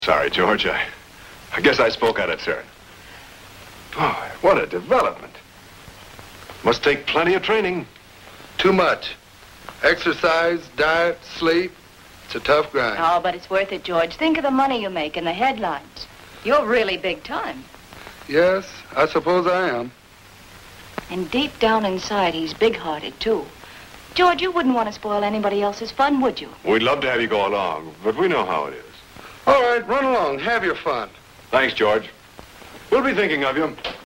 Sorry, George. I guess I spoke out of turn. Boy, what a development. Must take plenty of training. Too much. Exercise, diet, sleep. It's a tough grind. Oh, but it's worth it, George. Think of the money you make and the headlines. You're really big time. Yes, I suppose I am. And deep down inside, he's big-hearted, too. George, you wouldn't want to spoil anybody else's fun, would you? We'd love to have you go along, but we know how it is. All right, run along. Have your fun. Thanks, George. We'll be thinking of you.